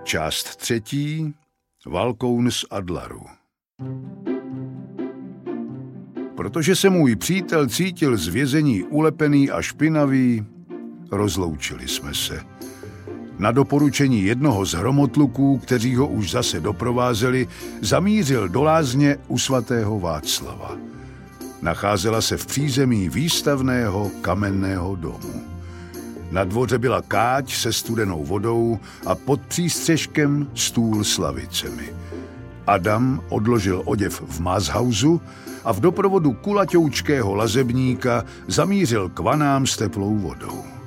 Část 3. Valkoun z Adlaru. Protože se můj přítel cítil z vězení ulepený a špinavý, rozloučili jsme se. Na doporučení jednoho z hromotluků, kteří ho už zase doprovázeli, zamířil do lázně u svatého Václava. Nacházela se v přízemí výstavného kamenného domu. Na dvoře byla káť se studenou vodou a pod přístřeškem stůl s lavicemi. Adam odložil oděv v Mazhausu a v doprovodu kulaťoučkého lazebníka zamířil k vanám s teplou vodou.